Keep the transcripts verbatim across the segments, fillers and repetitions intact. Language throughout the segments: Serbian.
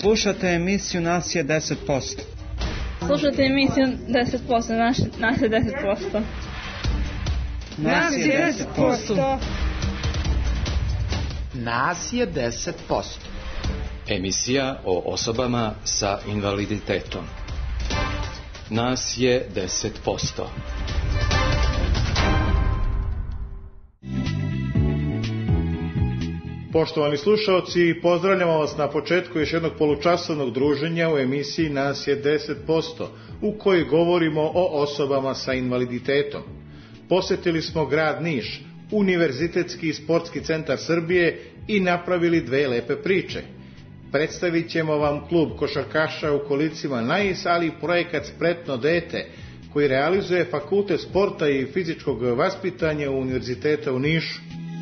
Slušate emisiju Nas je deset posto. Slušate emisiju deset posto, naš, nas je deset posto. Nas je deset posto. Nas je deset posto. Emisija o osobama sa invaliditetom. Nas je deset posto. Poštovani slušaoci, pozdravljamo vas na početku još jednog polučasovnog druženja u emisiji Nas je deset posto, u kojoj govorimo o osobama sa invaliditetom. Posjetili smo grad Niš, Univerzitetski i sportski centar Srbije i napravili dve lepe priče. Predstavit ćemo vam klub košarkaša u kolicima Nais, ali i projekat Spretno dete, koji realizuje Fakultet sporta i fizičkog vaspitanja Univerziteta u Nišu.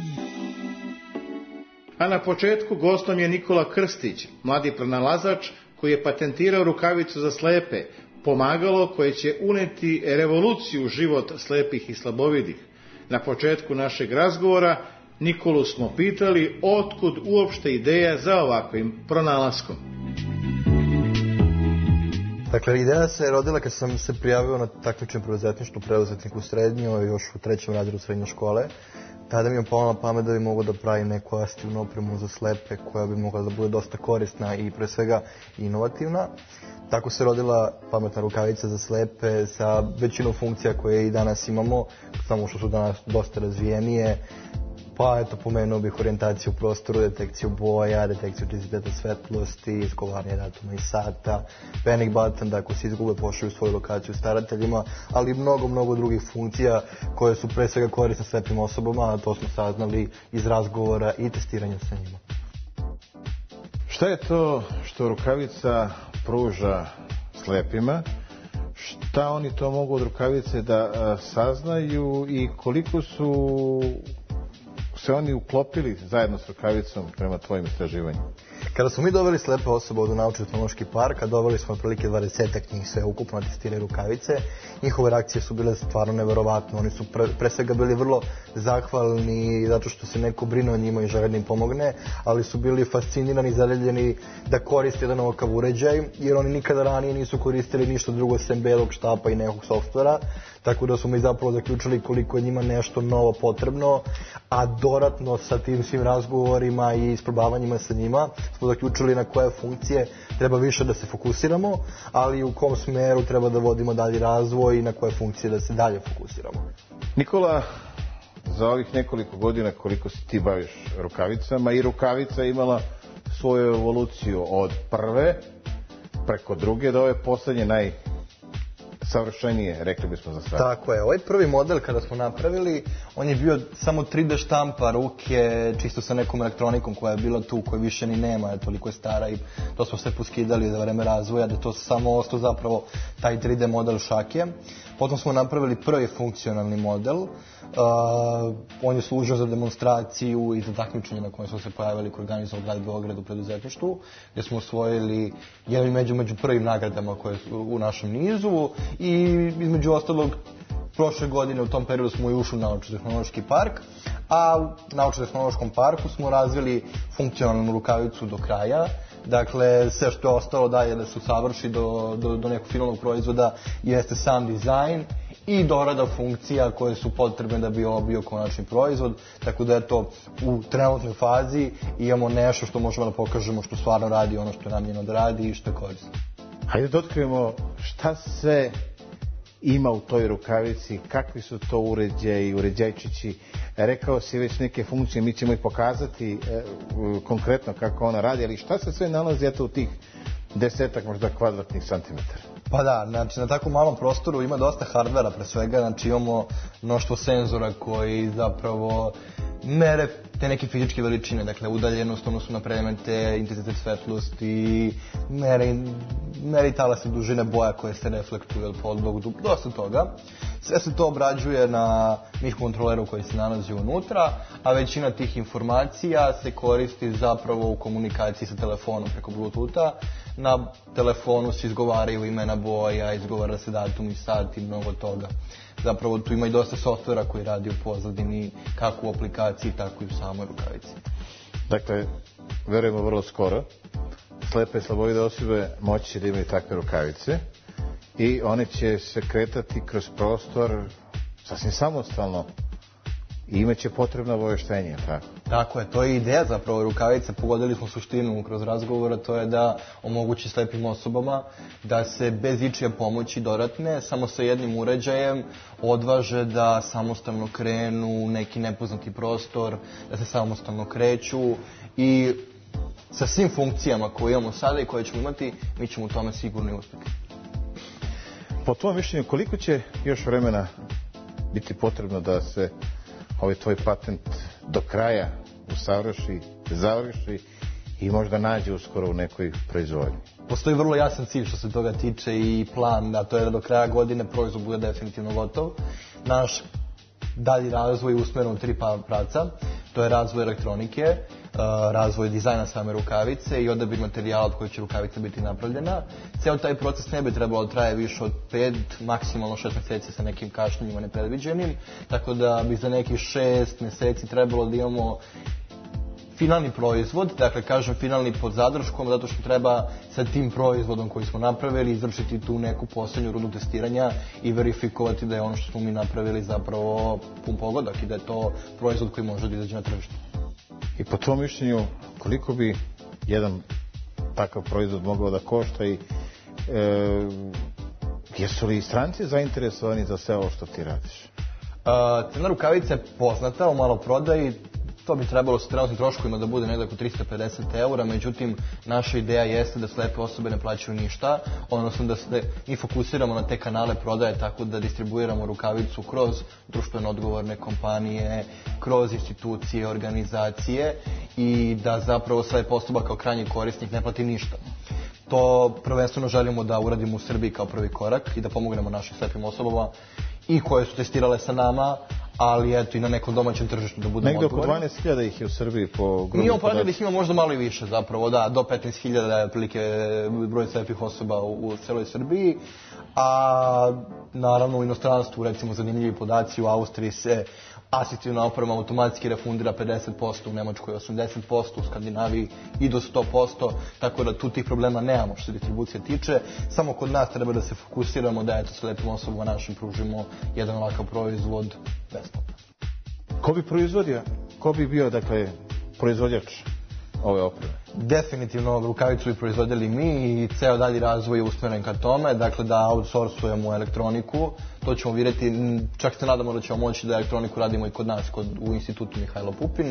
A na početku gostom je Nikola Krstić, mladi pronalazač koji je patentirao rukavicu za slepe, pomagalo koje će uneti revoluciju u život slepih i slabovidih. Na početku našeg razgovora Nikolu smo pitali otkud uopšte ideja za ovakvim pronalaskom. Dakle, ideja se rodila kad sam se prijavio na takmičenje preduzetništvu preduzetnik u srednjoj, još u trećem razredu srednje škole. Tada mi je palo na pamet da bi mogao da pravim neku asistivnu opremu za slepe koja bi mogla da bude dosta korisna i pre svega inovativna. Tako se rodila pametna rukavica za slepe sa većinom funkcija koje i danas imamo, samo što su danas dosta razvijenije. Pa eto, pomenuo bih orijentaciju u prostoru, detekciju boja, detekciju intenziteta svetlosti, izgovaranje datuma i sata, panic button da ako se izgube pošalju svoju lokaciju starateljima, ali i mnogo, mnogo drugih funkcija koje su pre svega korisne slepim osobama, a to smo saznali iz razgovora i testiranja sa njima. Šta je to što rukavica pruža slepima? Šta oni to mogu od rukavice da saznaju i koliko su se oni uklopili zajedno s rukavicom prema tvojim istraživanjima? Kada smo mi doveli slepe osobe od Naučno-tehnološki park, a doveli smo otprilike dvadesetak njih sve ukupno testiraju rukavice, njihove reakcije su bile stvarno neverovatne. Oni su pre, pre svega bili vrlo zahvalni zato što se neko brine o njima i žele da im pomogne, ali su bili fascinirani, zaljubljeni da koriste jedan ovakav uređaj, jer oni nikada ranije nisu koristili ništa drugo sem belog štapa i nekog softvera, tako da smo mi zapravo zaključili koliko je njima nešto novo potrebno, a dodatno sa tim svim razgovorima i isprobavanjima sa njima smo zaključili na koje funkcije treba više da se fokusiramo, ali u kom smeru treba da vodimo dalji razvoj i na koje funkcije da se dalje fokusiramo. Nikola, za ovih nekoliko godina koliko se ti baviš rukavicama, i rukavica je imala svoju evoluciju od prve preko druge do ove poslednje naj savršenije, rekli bismo za sve. Tako je. Ovaj prvi model kada smo napravili, on je bio samo tri D štampa ruke, čisto sa nekom elektronikom koja je bila tu, koja više ni nema, toliko je stara i to smo sve poskidali za vreme razvoja, da to samo ostao zapravo taj tri D model šake. Potom smo napravili prvi funkcionalni model. Uh, on je služio za demonstraciju i za takmičenje na kojem smo se pojavili koji organizovao grad Beograd u preduzetništvu, gdje smo osvojili jedan među, među prvim nagradama koje su u našem nizu i između ostalog prošle godine u tom periodu smo i ušli u Naučno-tehnološki park, a u Naučno-tehnološkom parku smo razvili funkcionalnu rukavicu do kraja. Dakle, sve što je ostalo dalje da se usavrši do, do, do nekog finalnog proizvoda jeste sam dizajn i dorada funkcija koje su potrebne da bi ovo bio konačni proizvod, tako da je to u trenutnoj fazi imamo nešto što možemo da pokažemo što stvarno radi ono što je namjeno da radi i što je korisno. Hajde da otkrijemo šta sve ima u toj rukavici, kakvi su to uređaji, uređajčići. Rekao si već neke funkcije, mi ćemo ih pokazati e, konkretno kako ona radi, ali šta se sve nalazi eto u tih desetak možda kvadratnih santimetara? Pa da, znači na tako malom prostoru ima dosta hardvera pre svega, znači imamo mnoštvo senzora koji zapravo mere te neke fizičke veličine, dakle udaljenost, odnosno na predmete, intenzitet svetlosti, meri, meri talase dužine boja koje se reflektuju, podlog, dosta toga. Sve se to obrađuje na mikrokontroleru koji se nalazi unutra, a većina tih informacija se koristi zapravo u komunikaciji sa telefonom preko Bluetootha. Na telefonu se izgovaraju imena boja, izgovara se datum i sat i mnogo toga. Zapravo tu ima i dosta softvera koji radi u pozadini, kako u aplikaciji, tako i u samoj rukavici. Dakle, verujemo vrlo skoro slepe i slabovide osobe moći da imaju takve rukavice i one će se kretati kroz prostor sasvim samostalno i imaće potrebno obaveštenje, tako? Tako je, to je ideja zapravo rukavice, pogodili smo suštinu kroz razgovora, to je da omogući slepim osobama da se bez ičije pomoći dodatne, samo sa jednim uređajem odvaže da samostalno krenu u neki nepoznati prostor, da se samostalno kreću i sa svim funkcijama koje imamo sada i koje ćemo imati, mi ćemo u tome sigurno i uspjeti. Po tvojom mišljenju, koliko će još vremena biti potrebno da se ovaj tvoj patent do kraja usavrši, završi i možda nađe uskoro u nekoj proizvodnji? Postoji vrlo jasan cilj što se toga tiče i plan, a to je da do kraja godine proizvod bude definitivno gotov. Naš dalji razvoj je usmjeren u tri pravca. To je razvoj elektronike, razvoj dizajna same rukavice i odabir materijala od koje će rukavica biti napravljena. Ceo taj proces ne bi trebalo da traje više od pet, maksimalno šest mjeseci sa nekim kašnjenjima nepredviđenim, tako da bi za nekih šest mjeseci trebalo da imamo finalni proizvod, dakle kažem finalni pod zadrškom, zato što treba sa tim proizvodom koji smo napravili izvršiti tu neku posljednju rundu testiranja i verifikovati da je ono što smo mi napravili zapravo pun pogodak i da je to proizvod koji može da izađe na tržište. I po tom mišljenju, koliko bi jedan takav proizvod mogao da košta i e, jesu li stranci zainteresovani za sve ovo što ti radiš? Uh, cena rukavica je poznata u maloprodaji. To bi trebalo sa trenutnim troškovima da bude negdje oko tristo pedeset eura, međutim, naša ideja jeste da slepe osobe ne plaćaju ništa, odnosno da se mi fokusiramo na te kanale prodaje tako da distribuiramo rukavicu kroz društveno odgovorne kompanije, kroz institucije, organizacije i da zapravo slepa osoba kao krajnji korisnik ne plati ništa. To prvenstveno želimo da uradimo u Srbiji kao prvi korak i da pomognemo našim slepim osobama i koje su testirale sa nama, ali eto i na nekom domaćem tržištu da budemo odgovorni. Negdje oko dvanaest hiljada ih je u Srbiji po grubim podacima. Mi imamo podatak da ih ima možda malo i više zapravo, da, do petnaest hiljada je otprilike broj slepih osoba u, u celoj Srbiji, a naravno u inostranstvu recimo zanimljivi podaci, u Austriji se asistivna oprema automatski refundira pedeset posto, u Nemačkoj osamdeset posto, u Skandinaviji i do sto posto, tako da tu tih problema nemamo što se distribucije tiče. Samo kod nas treba da se fokusiramo da eto slepim osobama našim pružimo jedan ovakav proizvod besplatno. Ko bi proizvodio? Ko bi bio, dakle, proizvođač ove opreme? Definitivno rukavicu bi proizvodili mi i ceo dalji razvoj je usmjeren ka tome, dakle da outsourcujemo elektroniku, to ćemo vidjeti, čak se nadamo da ćemo moći da elektroniku radimo i kod nas, kod, u institutu Mihajlo Pupin,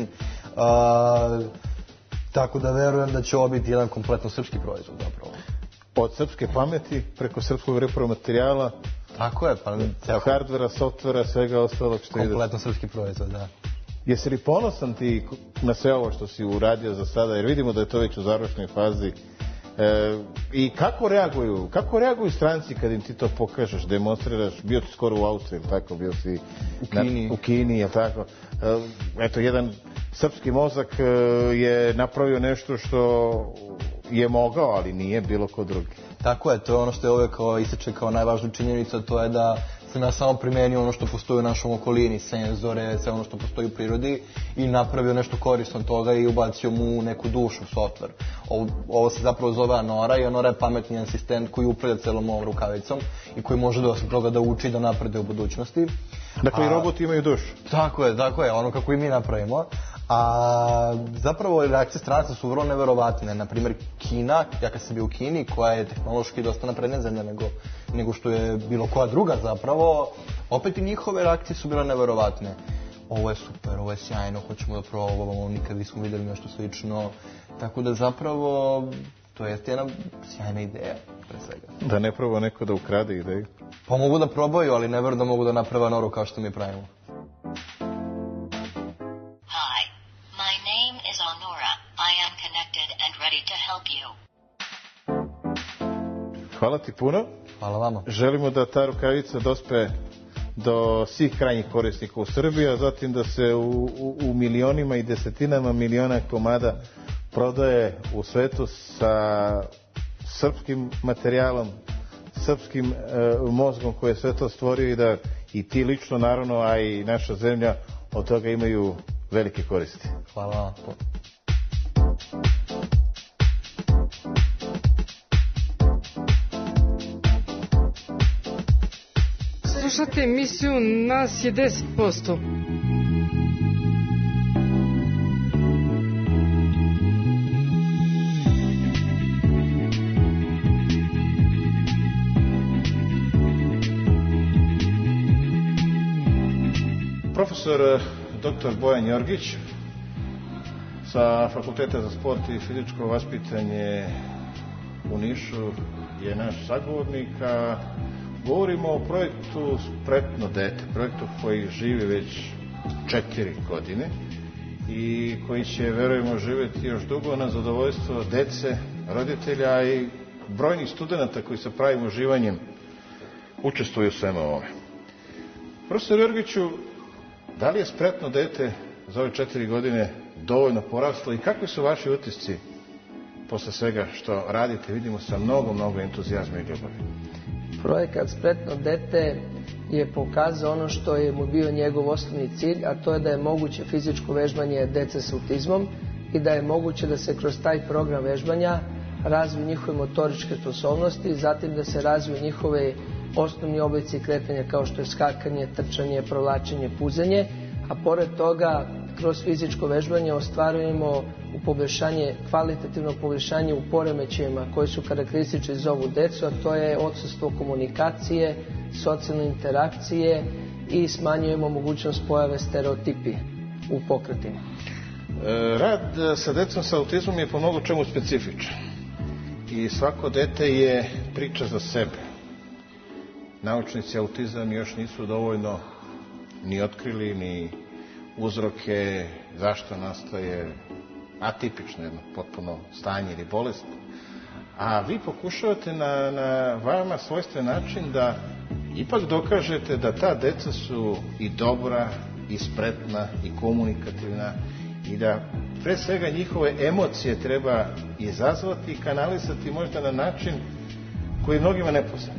uh, tako da verujem da će ovo biti jedan kompletno srpski proizvod zapravo. Od srpske pameti preko srpskog repromaterijala, tako je, pa ceo hardvera, softvera, svega ostalog što ide. Kompletno srpski proizvod, da. Jesi li ponosan ti na sve ovo što si uradio za sada, jer vidimo da je to već u završnoj fazi, e, i kako reaguju, kako reaguju stranci kad im ti to pokažeš, demonstriraš, bio ti skoro u Austriji, tako, bio si u Kini, na, u Kini, je tako, e, eto, jedan srpski mozak e, je napravio nešto što je mogao, ali nije bilo ko drugi. Tako je, to je ono što je uvijek ističe kao najvažniju činjenicu, to je da sam ja samo primenio ono što postoji u našom okolini, senzore, sve ono što postoji u prirodi i napravio nešto korisno toga i ubacio mu neku dušu, softver. Ovo, ovo se zapravo zove Anora i Anora je pametni asistent koji upravlja celom ovom rukavicom i koji može da osim toga da uči da napreduje u budućnosti. Dakle, A, i roboti imaju dušu. Tako je, tako je, ono kako i mi napravimo. A zapravo reakcije stranaca su vrlo neverovatne. Naprimjer, Kina, ja kad sam bio u Kini, koja je tehnološki dosta napredna zemlja nego, nego što je bilo koja druga zapravo, opet i njihove reakcije su bile neverovatne. Ovo je super, ovo je sjajno, hoćemo da probamo, nikad nismo vidjeli nešto slično. Tako da zapravo, to je jedna sjajna ideja, pre svega. Da ne proba neko da ukrade ideju? Pa mogu da probaju, ali ne verujem da mogu da naprave Anoru kao što mi pravimo. Hvala ti puno. Hvala vama. Želimo da ta rukavica dospe do svih krajnjih korisnika u Srbiji, a zatim da se u, u, u milionima i desetinama miliona komada prodaje u svetu sa srpskim materijalom, srpskim e, mozgom koji je sve to stvorio i da i ti lično naravno, a i naša zemlja od toga imaju velike koristi. Hvala vam. Slušate emisiju Nas je deset posto. Profesor doktor Bojan Jorgić sa Fakulteta za sport i fizičko vaspitanje u Nišu je naš sagovornik, a govorimo o projektu Spretno dete, projektu koji živi već četiri godine i koji će, verujemo, živjeti još dugo na zadovoljstvo dece, roditelja i brojnih studenta koji sa pravim uživanjem učestvuju u svemu ovome. Profesor Jorgiću, da li je Spretno dete za ove četiri godine dovoljno poraslo i kakvi su vaši utisci posle svega što radite, vidimo, sa mnogo, mnogo entuzijazma i ljubavi? Projekat Spretno dete je pokazao ono što je mu bio njegov osnovni cilj, a to je da je moguće fizičko vežbanje dece s autizmom i da je moguće da se kroz taj program vežbanja razviju njihove motoričke sposobnosti, zatim da se razviju njihove osnovni oblici kretanja kao što je skakanje, trčanje, provlačenje, puzanje, a pored toga kroz fizičko vežbanje ostvarujemo u poboljšanje, kvalitativno poboljšanje u poremećajima koji su karakteristični za ovu decu, a to je odsustvo komunikacije, socijalne interakcije i smanjujemo mogućnost pojave stereotipije u pokretima. Rad sa decom sa autizmom je po mnogo čemu specifičan i svako dete je priča za sebe. Naučnici autizam još nisu dovoljno ni otkrili, ni uzroke zašto nastaje atipično jedno potpuno stanje ili bolest. A vi pokušavate na, na vama svojstven način da ipak dokažete da ta deca su i dobra, i spretna, i komunikativna i da pre svega njihove emocije treba izazvati i kanalizati možda na način koji je mnogima nepoznat.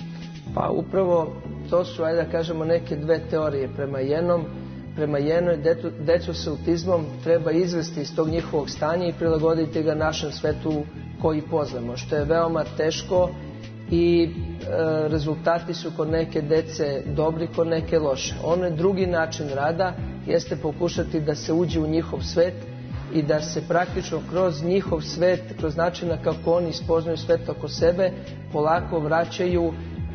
Pa upravo to su, ajde da kažemo, neke dve teorije. Prema jednom, prema jednoj detu, decu sa autizmom treba izvesti iz tog njihovog stanja i prilagoditi ga našem svetu koji poznamo, što je veoma teško i e, rezultati su kod neke dece dobri, kod neke loše. Onaj drugi način rada jeste pokušati da se uđe u njihov svet i da se praktično kroz njihov svet, kroz načina kako oni ispoznaju svet oko sebe, polako vraćaju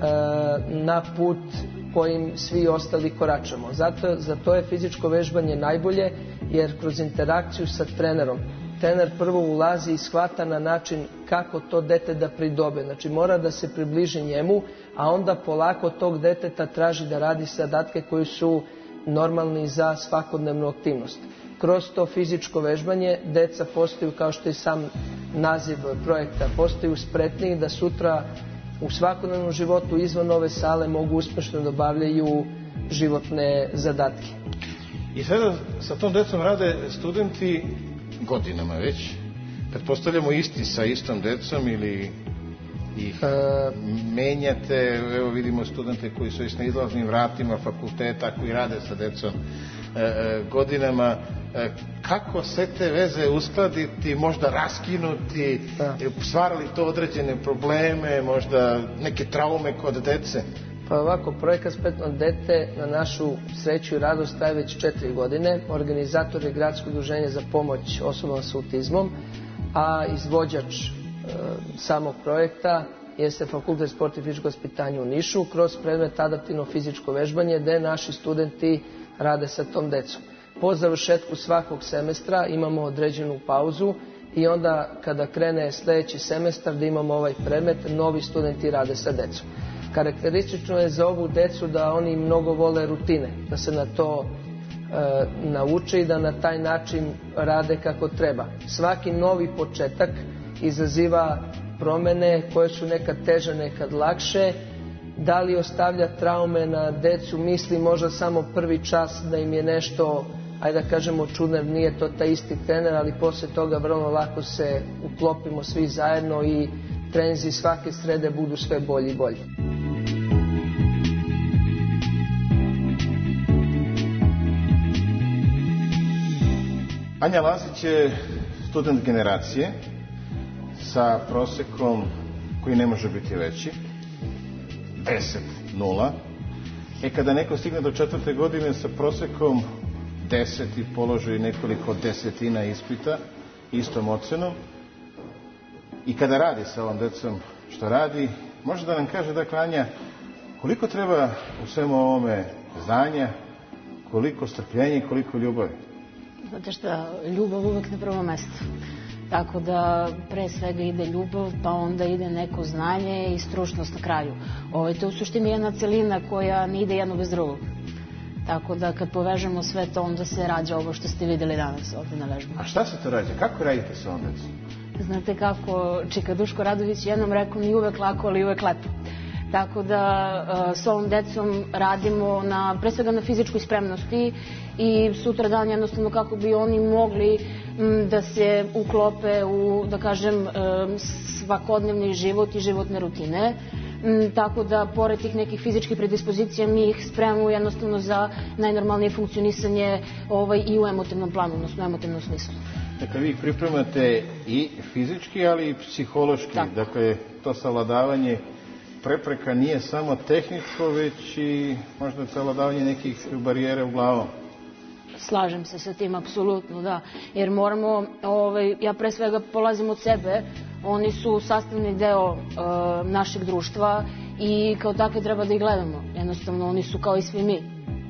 na put kojim svi ostali koračamo. Zato, za to je fizičko vežbanje najbolje, jer kroz interakciju sa trenerom, trener prvo ulazi i shvata na način kako to dete da pridobe. Znači mora da se približi njemu, a onda polako tog deteta traži da radi zadatke koji su normalni za svakodnevnu aktivnost. Kroz to fizičko vežbanje deca postaju, kao što je sam naziv projekta, postaju spretniji da sutra u svakodnevnom životu izvan ove sale mogu uspešno da obavljaju životne zadatke. I sada sa tom decom rade studenti godinama već. Pretpostavljamo isti sa istom decom ili ih e... menjate? Evo vidimo studente koji su na izlaznim vratima fakulteta, koji rade sa decom e, e, godinama. E, kako sve te veze uskladiti, možda raskinuti, da. Stvarali to određene probleme, možda neke traume kod dece? Pa ovako, projekat Spretno dete na našu sreću i radost traje već četiri godine. Organizator je Gradsko udruženje za pomoć osobama s autizmom, a izvođač e, samog projekta jeste Fakultet sporta i fizičkog vaspitanja u Nišu kroz predmet adaptivno fizičko vežbanje, gde naši studenti rade sa tom decom. Po završetku svakog semestra imamo određenu pauzu i onda kada krene sljedeći semestar da imamo ovaj predmet, novi studenti rade sa decom. Karakteristično je za ovu decu da oni mnogo vole rutine, da se na to e, nauče i da na taj način rade kako treba. Svaki novi početak izaziva promene koje su nekad teže, nekad lakše. Da li ostavlja traume na decu, misli možda samo prvi čas da im je nešto, ajde da kažemo, čudno, nije to taj isti trener, ali posle toga vrlo lako se uklopimo svi zajedno i treninzi svake srede budu sve bolji i bolji. Anja Lazić je student generacije sa prosekom koji ne može biti veći, deset nula. E kada neko stigne do četvrte godine sa prosekom deset i položi nekoliko desetina ispita, istom ocenom, i kada radi sa ovom decom što radi, može da nam kaže, dakle, Anja, koliko treba u svemu ovome znanja, koliko strpljenja i koliko ljubavi? Znate šta, ljubav uvek na prvo mesto. Tako da pre svega ide ljubav, pa onda ide neko znanje i stručnost na kraju. Ovo je to u suštini jedna celina koja ne ide jedno bez drugog. Tako da kad povežemo sve to, onda se rađa ovo što ste videli danas ovdje na vežbu. A šta se to rađa? Kako radite sa ovom decom? Znate kako, Čika Duško Radović jednom rekao, ni uvek lako, ali uvek lepo. Tako da s ovom decom radimo na, pre svega na fizičkoj spremnosti i sutra dan jednostavno kako bi oni mogli da se uklope u, da kažem, svakodnevni život i životne rutine. Tako da, pored tih nekih fizičkih predispozicija, mi ih spremamo jednostavno za najnormalnije funkcionisanje i u emotivnom planu, odnosno u emotivnom smislu. Dakle, vi ih pripremate i fizički, ali i psihološki. Dakle, to savladavanje prepreka nije samo tehničko, već i možda savladavanje nekih barijera u glavom. Slažem se sa tim, apsolutno, da. Jer moramo, ja pre svega polazim od sebe, oni su sastavni deo našeg društva i kao takve treba da ih gledamo. Jednostavno, oni su kao i svi mi.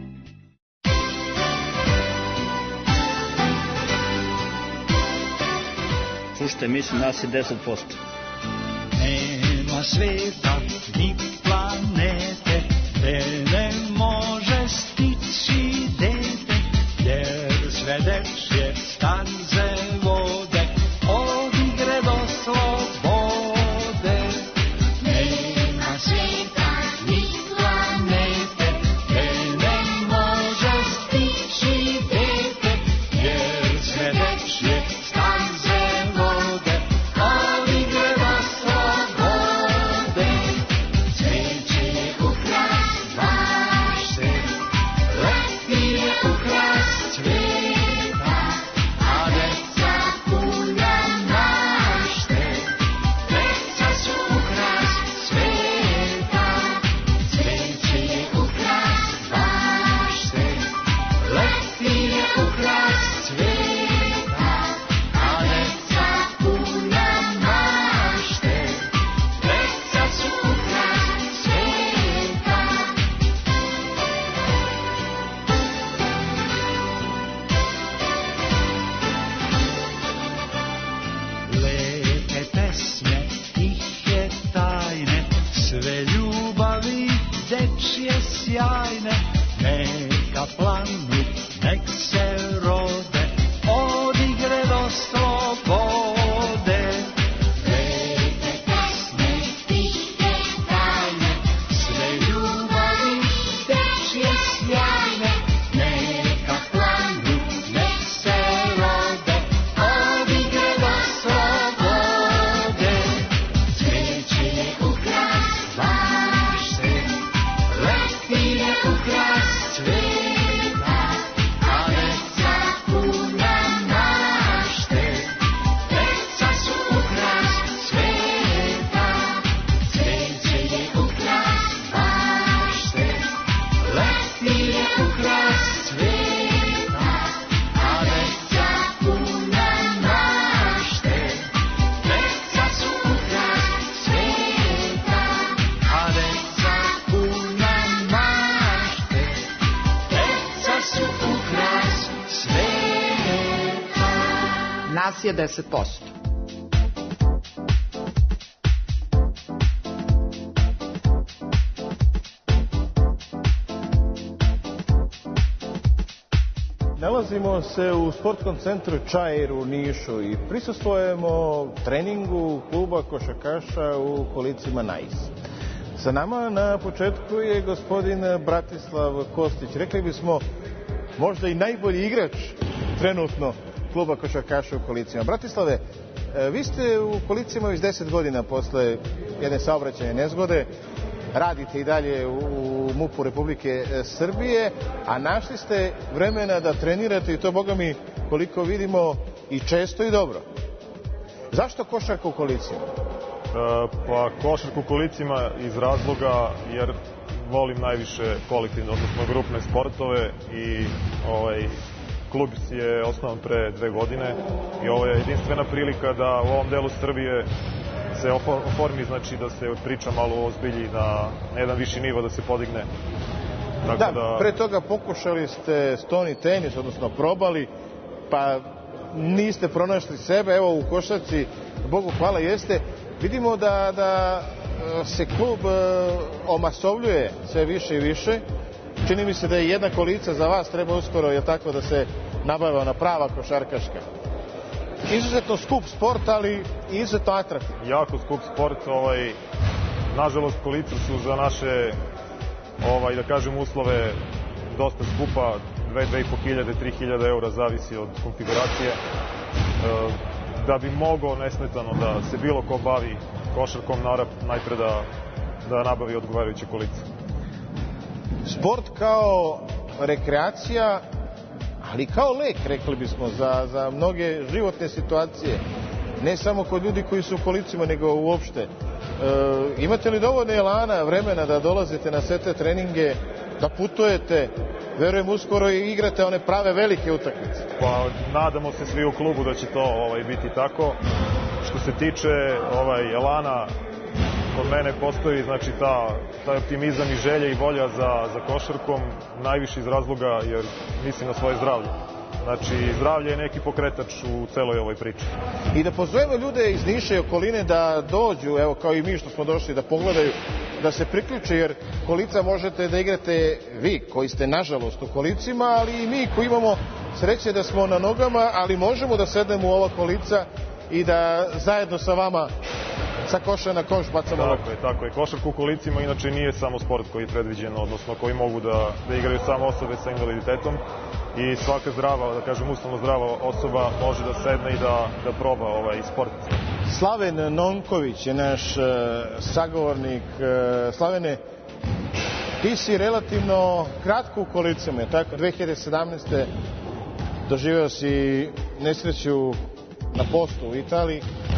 Slušajte, mislim, nas je deset posto. Nema sveta ni planete gde ne može stići dete, jer sve dečje staze vode od igre do slobode. Nema sveta ni planete gde ne može stići dete, jer sve dečje staze vode od igre do slobode. Cveće je ukras bašte, leptir je ukras cveta, a deca puna mašte. Deca su ukras sveta. Cveće je ukras bašte, leptir je ukras cveta, a deca puna mašte. Deca su ukras sveta. Lepe pesme, tihe tajne, sve ljubavi dečje sjajne, neka planu, nek se rode, od igre do slobode. Lepe pesme, tihe tajne, sve ljubavi dečje sjajne, neka planu, nek se rode, od igre do slobode. Cveće je ukras bašte, leptir je ukras cveta, a deca puna mašte. Deca su ukras sveta. Cveće je ukras bašte, leptir je ukras cveta, a deca puna mašte. Deca su ukras sveta, a deca puna mašte. Deca su ukras sveta. Nas je deset posto. Nalazimo se u sportskom centru Čair u Nišu i prisustvujemo treningu kluba košarkaša u kolicima Nais. Sa nama na početku je gospodin Bratislav Kostić. Rekli bismo možda i najbolji igrač trenutno kluba košarkaša u kolicima. Bratislave, vi ste u kolicima već deset godina posle jedne saobraćajne nezgode. Radite i dalje u MUP-u Republike Srbije, a našli ste vremena da trenirate i to, boga mi, koliko vidimo, i često i dobro. Zašto košarka u kolicima? Pa košarka u kolicima iz razloga jer volim najviše kolektivne, odnosno grupne sportove i ovaj, klub je osnovan pre dve godine i ovo je jedinstvena prilika da u ovom delu Srbije se oformi, znači da se priča malo ozbilji na, na jedan viši nivo, da se podigne. Tako da, da, pre toga pokušali ste stoni tenis, odnosno probali, pa niste pronašli sebe, evo u košarci, Bogu hvala, jeste. Vidimo da, da se klub omasovljuje sve više i više. Čini mi se da je jedna kolica za vas treba uskoro, je tako, da se nabavlja ona prava košarkaška. Izuzetno skup sport, ali izuzetno atraktivno. Jako skup sport, ovaj, nažalost kolica su za naše, ovaj, da kažem, uslove dosta skupa, dve, dve i po hiljade, tri hiljade eura, zavisi od konfiguracije. E, da bi mogao nesmetano da se bilo ko bavi košarkom, naravno najpre da, da nabavi odgovarajuće kolice. Sport kao rekreacija, ali kao lek, rekli bismo, za, za mnoge životne situacije. Ne samo kod ljudi koji su u kolicima, nego uopšte. E, imate li dovoljno elana, vremena da dolazite na sve te treninge, da putujete, verujem uskoro i igrate one prave velike utakmice? Pa nadamo se svi u klubu da će to ovaj, biti tako. Što se tiče ovaj, elana, kod mene postoji, znači, ta, taj optimizam i želja i volja za, za košarkom, najviše iz razloga jer mislim na svoje zdravlje. Znači, zdravlje je neki pokretač u celoj ovoj priči. I da pozovemo ljude iz Niša i okoline da dođu, evo kao i mi što smo došli, da pogledaju, da se priključe, jer kolica možete da igrate vi, koji ste nažalost u kolicima, ali i mi koji imamo sreće da smo na nogama, ali možemo da sednemo u ova kolica i da zajedno sa vama sa koša na koš bacamo loptu. Tako je, tako je. Košarka u kolicima inače nije samo sport koji je predviđen, odnosno koji mogu da, da igraju samo osobe sa invaliditetom i svaka zdrava, da kažem uslovno zdrava osoba može da sedne i da, da proba ovaj sport. Slaven Nonković je naš uh, sagovornik. Uh, Slavene, ti si relativno kratko u kolicima, je tako? dve hiljade sedamnaeste. doživeo si nesreću na postu u Italiji.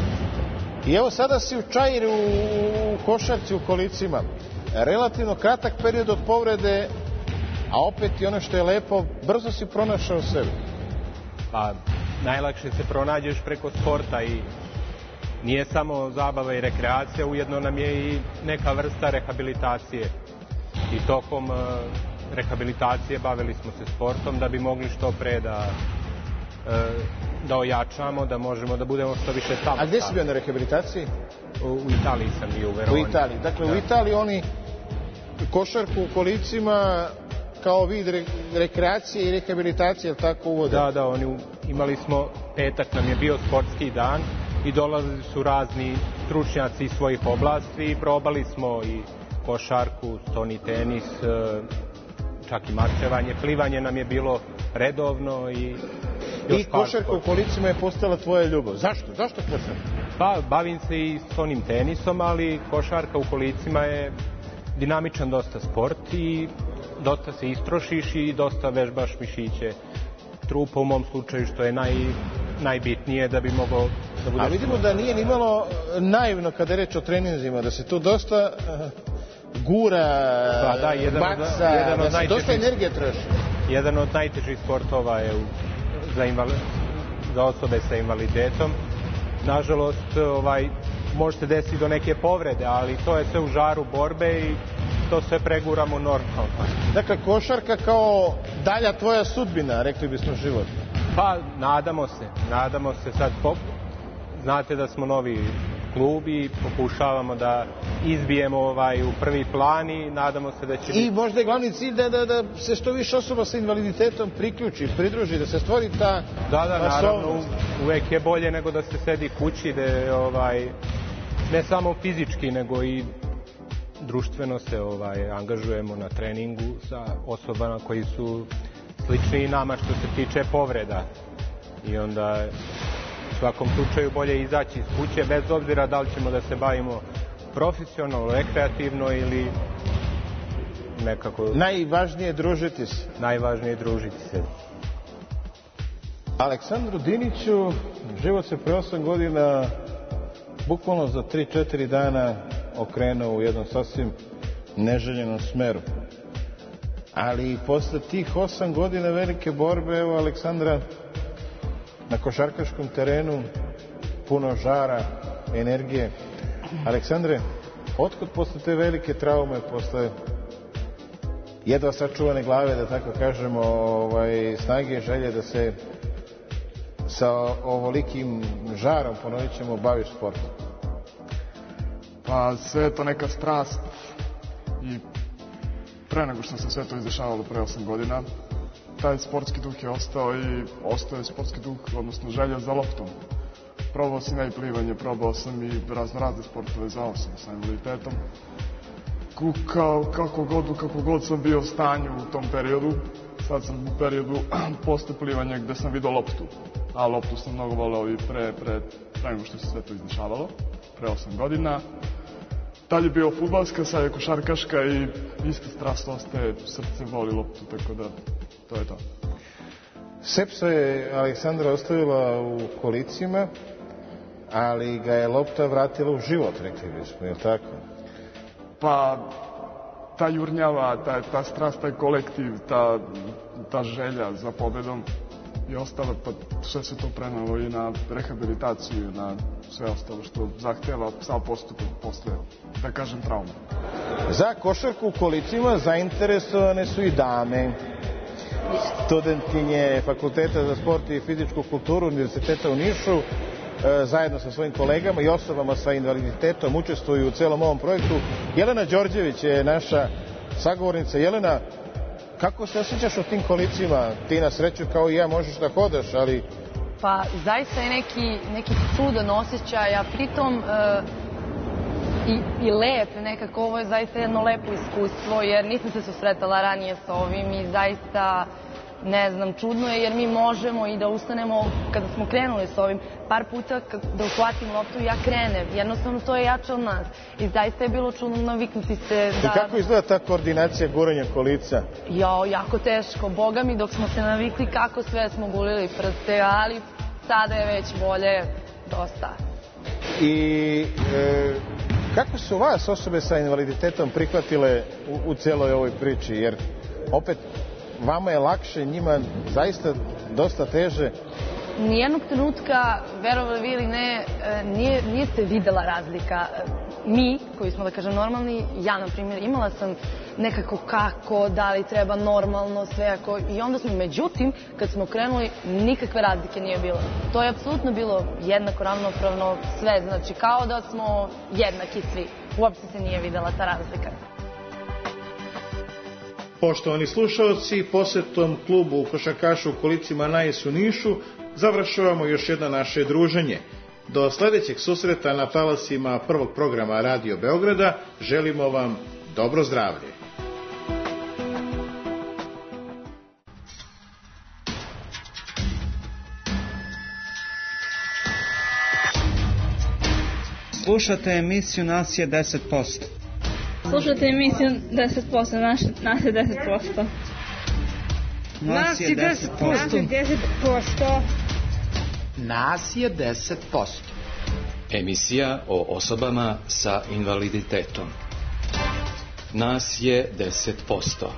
I evo sada si u Čairi u košarci u kolicima. Relativno kratak period od povrede, a opet i ono što je lepo, brzo si pronašao sebe. Pa, najlakše se pronađeš preko sporta i nije samo zabava i rekreacija, ujedno nam je i neka vrsta rehabilitacije. I tokom uh, rehabilitacije bavili smo se sportom da bi mogli što pre da uh, da ojačamo, da možemo da budemo što više samostalni. A gdje si bio na rehabilitaciji? U, u Italiji sam bio, u Veroni. U Italiji. Dakle, da. U Italiji oni košarku u kolicima kao vid re, rekreacije i rehabilitacije, ili tako uvode? Da, da, oni imali smo, petak nam je bio sportski dan i dolazili su razni stručnjaci iz svojih oblasti i probali smo i košarku, stoni tenis, čak i mačevanje, plivanje nam je bilo redovno i I košarka u kolicima je postala tvoja ljubav. Zašto? Zašto košarka? Pa, bavim se i s onim tenisom, ali košarka u kolicima je dinamičan dosta sport i dosta se istrošiš i dosta vežbaš mišiće trupa u mom slučaju, što je naj, najbitnije da bi mogao da budeš... A vidimo da nije nimalo naivno kada je reč o treninzima, da se tu dosta uh, gura, pa, da, jedan baca, od, jedan od da se dosta energije troši. Jedan od najtežih sportova je u Za, invali, za osobe sa invaliditetom. Nažalost, ovaj, može se desiti do neke povrede, ali to je sve u žaru borbe i to sve preguramo normalno. Dakle, košarka kao dalja tvoja sudbina, rekli bismo, život. Pa, nadamo se. Nadamo se sad. Po... Znate da smo novi klub i pokušavamo da izbijemo ovaj u prvi plan i nadamo se da će... I možda je glavni cilj da, da, da se što više osoba sa invaliditetom priključi, pridruži, da se stvori ta Da, da, naravno, uvek je bolje nego da se sedi kući, da ovaj, ne samo fizički, nego i društveno se ovaj, angažujemo na treningu sa osobama koji su slični nama što se tiče povreda. I onda u svakom slučaju bolje izaći iz kuće, bez obzira da li ćemo da se bavimo profesionalno, rekreativno ili nekako... Najvažnije je družiti se. Najvažnije je družiti se. Aleksandru Diniću, život se pre osam godina bukvalno za tri četiri dana okrenuo u jednom sasvim neželjenom smeru. Ali posle tih osam godina velike borbe, evo Aleksandra na košarkaškom terenu, puno žara, energije. Aleksandre, otkud posle te velike traume, posle jedva sačuvane glave, da tako kažemo, ovaj, snage i želje da se sa ovolikim žarom, ponovit ćemo, baviš sportom? Pa sve je to neka strast i pre nego što se sve to izdešavalo pre osam godina, taj sportski duh je ostao i ostao je sportski duh, odnosno želja za loptom. Probao sam ja i plivanje, probao sam i razno razne sportove za osobe sa invaliditetom. Kao, kako, god, kako god sam bio u stanju u tom periodu, sad sam u periodu posle plivanja gde sam vidio loptu. A loptu sam mnogo voleo i pre, pre, pre nego što se sve to izdešavalo, pre osam godina. Tad je bio fudbalska, sad je košarkaška i ista strast ostaje, srce voli loptu, tako da to je to. Sepsa je Aleksandra ostavila u kolicima, ali ga je lopta vratila u život, rekli bismo, je li tako? Pa, ta jurnjava, ta, ta strast, taj kolektiv, ta, ta želja za pobedom je ostala, pa sve se to prenalo i na rehabilitaciju, na sve ostalo što zahteva sam postupak posle, da kažem, traume. Za košarku u kolicima zainteresovane su i dame. Studentinje Fakulteta za sport i fizičku kulturu Univerziteta u Nišu zajedno sa svojim kolegama i osobama sa invaliditetom učestvuju u celom ovom projektu. Jelena Đorđević je naša sagovornica. Jelena, kako se osjećaš u tim kolicima? Ti na sreću kao i ja možeš da hodaš, ali... Pa zaista je neki, neki čudan osjećaj, a pritom e, i, i lep nekako. Ovo je zaista jedno lepo iskustvo jer nisam se susretala ranije sa ovim i zaista... Ne znam, čudno je jer mi možemo i da ustanemo, kada smo krenuli s ovim, par puta da uhvatim loptu i ja krenem. Jednostavno to je jače od nas. I zaista je bilo čudno naviknuti se da... I kako izgleda ta koordinacija guranja kolica? Jo, jako teško. Boga mi, dok smo se navikli kako sve smo gulili prste, ali sada je već bolje, dosta. I e, kako su vas osobe sa invaliditetom prihvatile u, u celoj ovoj priči? Jer opet... Vama je lakše, njima zaista dosta teže. Nijednog trenutka, verovali vi ili ne, nije, nije se videla razlika. Mi, koji smo, da kažem, normalni, ja, na primjer, imala sam nekako kako, da li treba normalno, sve ako... I onda smo, međutim, kad smo krenuli, nikakve razlike nije bilo. To je apsolutno bilo jednako, ravnopravno, sve. Znači, kao da smo jednaki svi. Uopšte se nije videla ta razlika. Poštovani slušalci, posetom klubu košarkaša u kolicima Nais u Nišu završavamo još jedno naše druženje. Do sledećeg susreta na talasima prvog programa Radio Beograda želimo vam dobro zdravlje. Slušate emisiju Nas je deset posto. Slušajte emisiju deset posto, naš, nas je deset posto. Nas je deset posto. Nas je deset posto. Emisija o osobama sa invaliditetom. Nas je deset posto.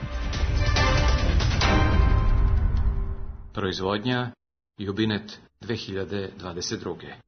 Proizvodnja Jubinet dve hiljade dvadeset druge.